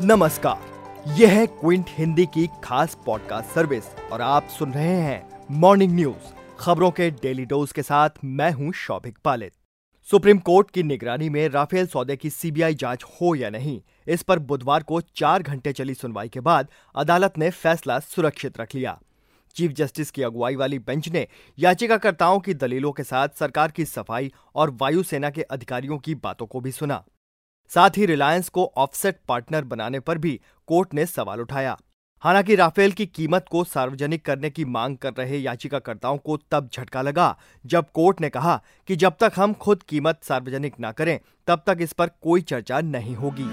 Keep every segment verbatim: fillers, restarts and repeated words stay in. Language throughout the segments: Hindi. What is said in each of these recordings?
नमस्कार, यह है क्विंट हिंदी की खास पॉडकास्ट सर्विस और आप सुन रहे हैं मॉर्निंग न्यूज, खबरों के डेली डोज के साथ मैं हूं शौभिक पालित। सुप्रीम कोर्ट की निगरानी में राफेल सौदे की सीबीआई जांच हो या नहीं, इस पर बुधवार को चार घंटे चली सुनवाई के बाद अदालत ने फैसला सुरक्षित रख लिया। चीफ जस्टिस की अगुवाई वाली बेंच ने याचिकाकर्ताओं की दलीलों के साथ सरकार की सफाई और वायुसेना के अधिकारियों की बातों को भी सुना। साथ ही रिलायंस को ऑफसेट पार्टनर बनाने पर भी कोर्ट ने सवाल उठाया। हालांकि राफेल की कीमत को सार्वजनिक करने की मांग कर रहे याचिकाकर्ताओं को तब झटका लगा जब कोर्ट ने कहा कि जब तक हम खुद कीमत सार्वजनिक न करें तब तक इस पर कोई चर्चा नहीं होगी।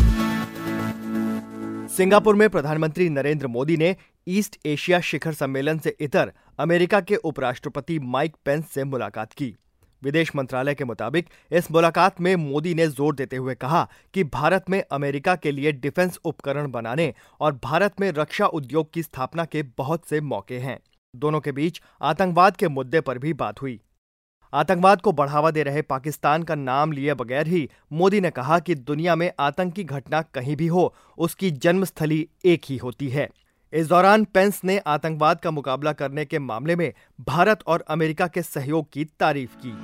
सिंगापुर में प्रधानमंत्री नरेंद्र मोदी ने ईस्ट एशिया शिखर सम्मेलन से इतर अमेरिका के उपराष्ट्रपति माइक पेंस से मुलाकात की। विदेश मंत्रालय के मुताबिक इस मुलाकात में मोदी ने जोर देते हुए कहा कि भारत में अमेरिका के लिए डिफेंस उपकरण बनाने और भारत में रक्षा उद्योग की स्थापना के बहुत से मौके हैं। दोनों के बीच आतंकवाद के मुद्दे पर भी बात हुई। आतंकवाद को बढ़ावा दे रहे पाकिस्तान का नाम लिए बगैर ही मोदी ने कहा कि दुनिया में आतंकी घटना कहीं भी हो, उसकी जन्मस्थली एक ही होती है। इस दौरान पेंस ने आतंकवाद का मुकाबला करने के मामले में भारत और अमेरिका के सहयोग की तारीफ की।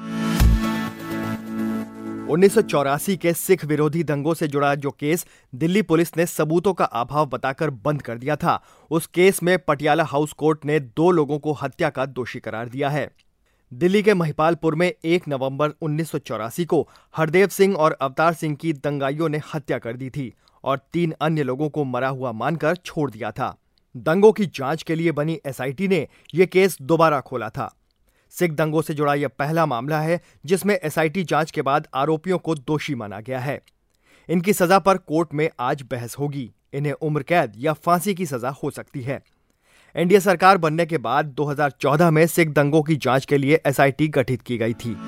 उन्नीस सौ चौरासी के सिख विरोधी दंगों से जुड़ा जो केस दिल्ली पुलिस ने सबूतों का अभाव बताकर बंद कर दिया था, उस केस में पटियाला हाउस कोर्ट ने दो लोगों को हत्या का दोषी करार दिया है। दिल्ली के महिपालपुर में एक नवंबर उन्नीस सौ चौरासी को हरदेव सिंह और अवतार सिंह की दंगाइयों ने हत्या कर दी थी और तीन अन्य लोगों को मरा हुआ मानकर छोड़ दिया था। दंगों की जांच के लिए बनी एसआईटी ने यह केस दोबारा खोला था। सिख दंगों से जुड़ा यह पहला मामला है जिसमें एसआईटी जांच के बाद आरोपियों को दोषी माना गया है। इनकी सजा पर कोर्ट में आज बहस होगी। इन्हें उम्र कैद या फांसी की सजा हो सकती है। एनडीए सरकार बनने के बाद दो हज़ार चौदह में सिख दंगों की जांच के लिए एसआईटी गठित की गई थी।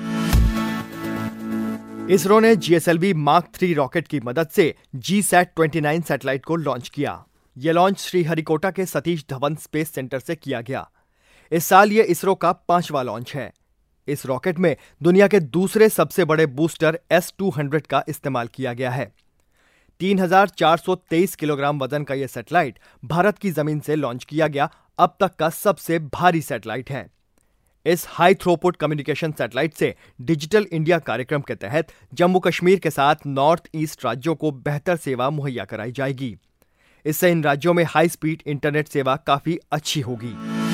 इसरो ने जीएसएलवी मार्क थ्री रॉकेट की मदद से जी सैट उनतीस सैटेलाइट को लॉन्च किया। यह लॉन्च श्रीहरिकोटा के सतीश धवन स्पेस सेंटर से किया गया। इस साल यह इसरो का पांचवा लॉन्च है। इस रॉकेट में दुनिया के दूसरे सबसे बड़े बूस्टर एस टू हंड्रेड का इस्तेमाल किया गया है। तीन हज़ार चार सौ तेईस किलोग्राम वजन का यह सैटेलाइट भारत की जमीन से लॉन्च किया गया अब तक का सबसे भारी सैटेलाइट है। इस हाई थ्रोपुट कम्युनिकेशन सैटेलाइट से डिजिटल इंडिया कार्यक्रम के तहत जम्मू कश्मीर के साथ नॉर्थ ईस्ट राज्यों को बेहतर सेवा मुहैया कराई जाएगी। इससे इन राज्यों में हाई स्पीड इंटरनेट सेवा काफी अच्छी होगी।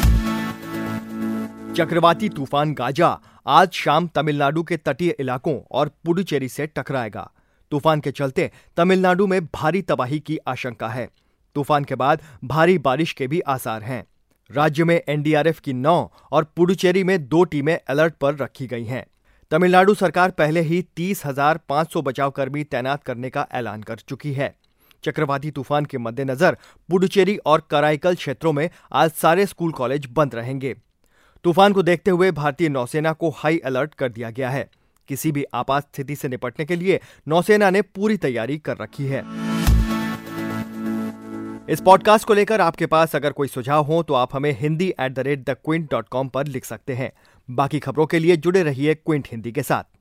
चक्रवाती तूफान गाजा आज शाम तमिलनाडु के तटीय इलाकों और पुडुचेरी से टकराएगा। तूफान के चलते तमिलनाडु में भारी तबाही की आशंका है। तूफान के बाद भारी बारिश के भी आसार हैं। राज्य में एनडीआरएफ की नौ और पुडुचेरी में दो टीमें अलर्ट पर रखी गई हैं। तमिलनाडु सरकार पहले ही तीस हजार पांच सौ बचावकर्मी तैनात करने का ऐलान कर चुकी है। चक्रवाती तूफान के मद्देनजर पुडुचेरी और कराईकल क्षेत्रों में आज सारे स्कूल कॉलेज बंद रहेंगे। तूफान को देखते हुए भारतीय नौसेना को हाई अलर्ट कर दिया गया है। किसी भी आपात स्थिति से निपटने के लिए नौसेना ने पूरी तैयारी कर रखी है। इस पॉडकास्ट को लेकर आपके पास अगर कोई सुझाव हो तो आप हमें Hindi at the rate the Quint dot com पर लिख सकते हैं। बाकी खबरों के लिए जुड़े रहिए क्विंट हिंदी के साथ।